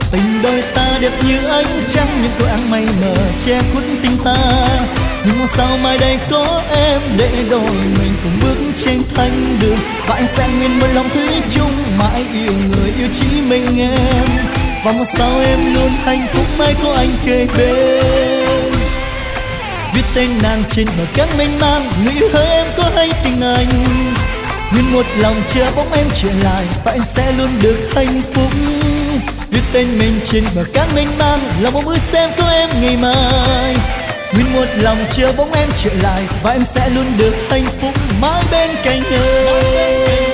Tình đôi ta đẹp như ánh trăng, những tôi áng mây mờ che khuất tình ta. Nhưng mong sao mai đây có em để đôi mình cùng bước trên thanh đường, và anh sẽ nguyên một lòng thủy chung mãi yêu người yêu chỉ mình em. Và mong sao em luôn hạnh phúc mãi có anh kề bên. Viết tên nàng trên bờ cát mênh mang, người yêu hỡi em có hay tình anh. Nguyên một lòng chờ bóng em trở lại, và anh sẽ luôn được hạnh phúc. Viết tên mình trên bờ cát mênh mang, lòng mong ước xem có em ngày mai. Nguyên một lòng chờ bóng em trở lại, và em sẽ luôn được hạnh phúc mãi bên cạnh em.